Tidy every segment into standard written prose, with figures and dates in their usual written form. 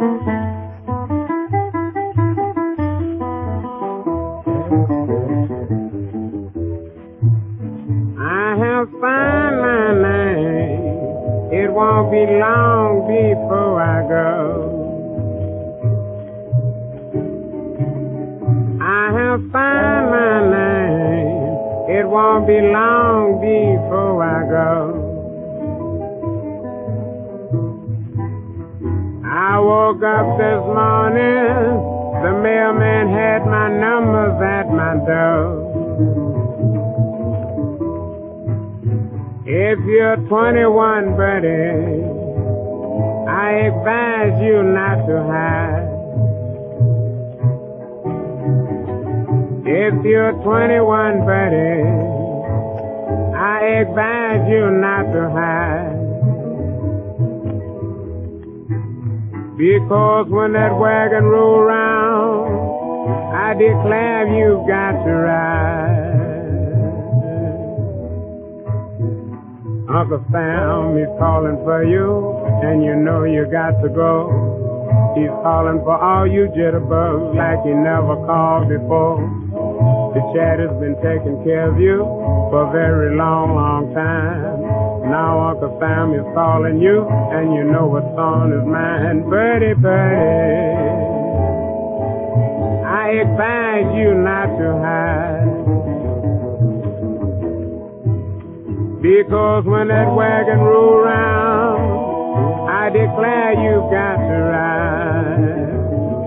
I have signed my name. It won't be long before I go. I have signed my name. It won't be long before I go. I woke up this morning, the mailman had my numbers at my door. If you're 21, buddy, I advise you not to hide. If you're 21, buddy, I advise you not to hide. Because when that wagon roll round, I declare you've got to ride. Uncle Sam is calling for you, and you know you got to go. He's calling for all you jitterbugs like he never called before. The chat has been taking care of you for a very long, long time. Now Uncle Sam is calling you, and you know what's on his mind. Birdie, birdie, I advise you not to hide. Because when that wagon roll round, I declare you've got to ride.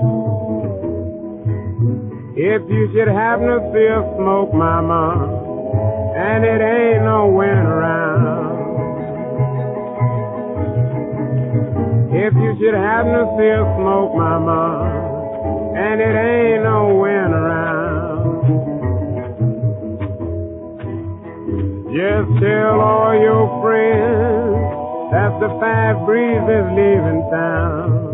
If you should happen to see a smoke, mama, and it ain't no wind around. If you should happen to see a smoke, mama, and it ain't no wind around, just tell all your friends that the 5 breezes leaving town.